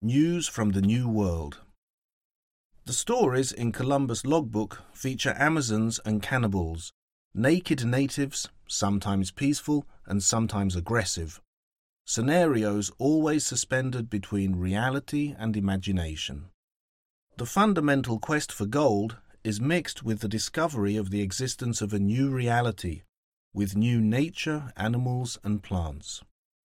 News from the New World. The stories in Columbus' logbook feature Amazons and cannibals, naked natives, sometimes peaceful and sometimes aggressive. Scenarios always suspended between reality and imagination. The fundamental quest for gold is mixed with the discovery of the existence of a new reality, with new nature, animals and plants.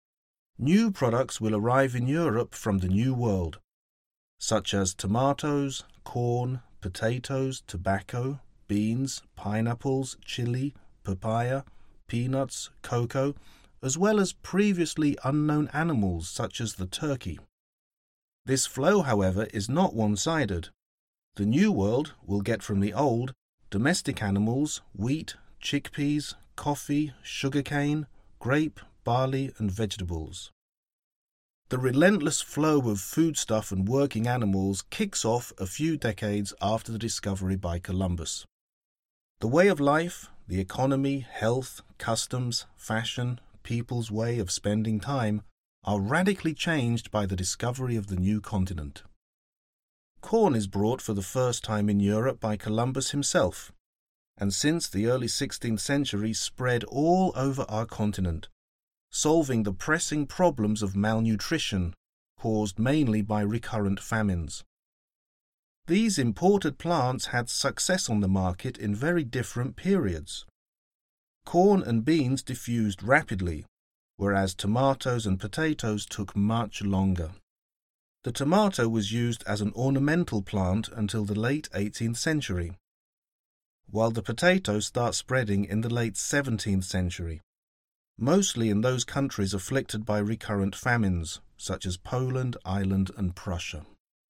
New products will arrive in Europe from the New World, such as tomatoes, corn, potatoes, tobacco, beans, pineapples, chili, papaya, peanuts, cocoa, as well as previously unknown animals such as the turkey. This flow, however, is not one-sided. The New World will get from the Old domestic animals, wheat, chickpeas, coffee, sugarcane, grape, barley and vegetables. The relentless flow of foodstuff and working animals kicks off a few decades after the discovery by Columbus. The way of life, the economy, health, customs, fashion, people's way of spending time are radically changed by the discovery of the new continent. Corn is brought for the first time in Europe by Columbus himself, and since the early 16th century spread all over our continent, solving the pressing problems of malnutrition caused mainly by recurrent famines. These imported plants had success on the market in very different periods. Corn and beans diffused rapidly, whereas tomatoes and potatoes took much longer. The tomato was used as an ornamental plant until the late 18th century, while the potato starts spreading in the late 17th century, mostly in those countries afflicted by recurrent famines, such as Poland, Ireland and Prussia.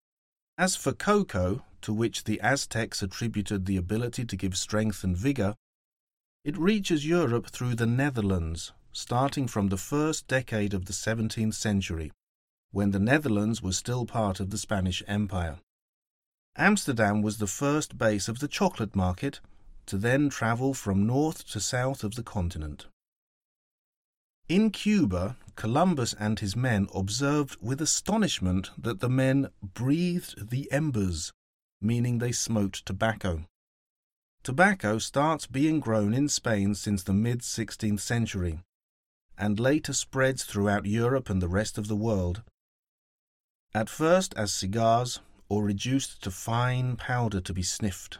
As for cocoa, to which the Aztecs attributed the ability to give strength and vigour, it reaches Europe through the Netherlands, starting from the first decade of the 17th century, when the Netherlands was still part of the Spanish Empire. Amsterdam was the first base of the chocolate market, to then travel from north to south of the continent. In Cuba, Columbus and his men observed with astonishment that the men breathed the embers, meaning they smoked tobacco. Tobacco starts being grown in Spain since the mid-16th century, and later spreads throughout Europe and the rest of the world, at first as cigars or reduced to fine powder to be sniffed.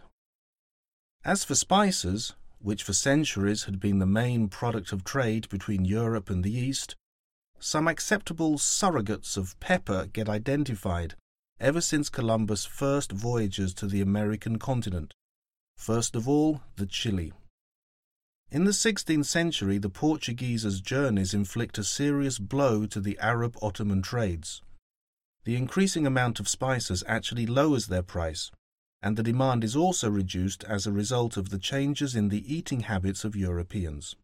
As for spices, which for centuries had been the main product of trade between Europe and the East, some acceptable surrogates of pepper get identified ever since Columbus' first voyages to the American continent, first of all the chili. In the 16th century, the Portuguese' journeys inflict a serious blow to the Arab-Ottoman trades. The increasing amount of spices actually lowers their price, and the demand is also reduced as a result of the changes in the eating habits of Europeans.